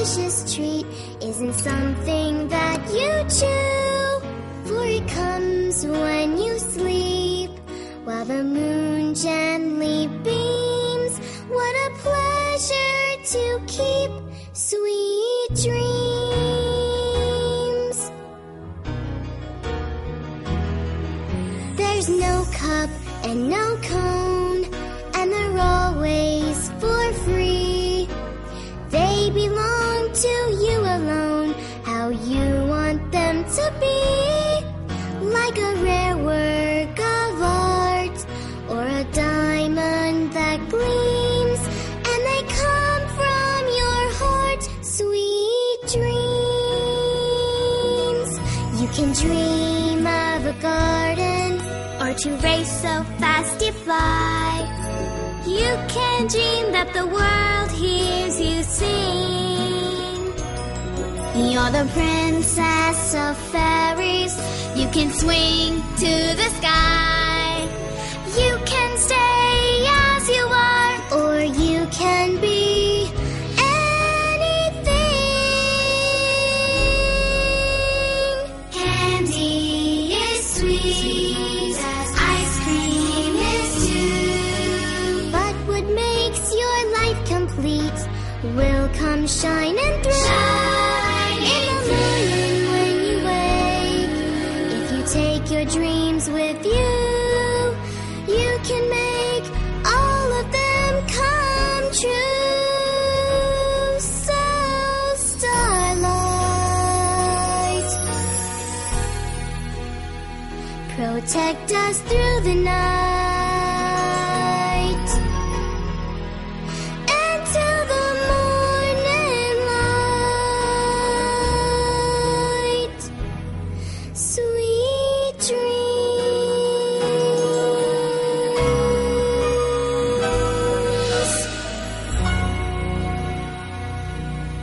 delicious treat isn't something that you chew, for it comes when you sleep, while the moon gently beams. What a pleasure to keep sweet dreams. There's no cup and no cone, and they're always for free. They belong to you alone, how you want them to be. Like a rare work of art, or a diamond that gleams, and they come from your heart, sweet dreams. You can dream of a garden, or to race so fast you fly. You can dream that the world hears you sing. You're the princess of fairies. You can swing to the sky. You can stay as you are, or you can be anything. Candy is sweet as ice cream is too. But what makes your life complete will come shining through. In the morning when you wake, if you take your dreams with you, you can make all of them come true. So, starlight, protect us through the night.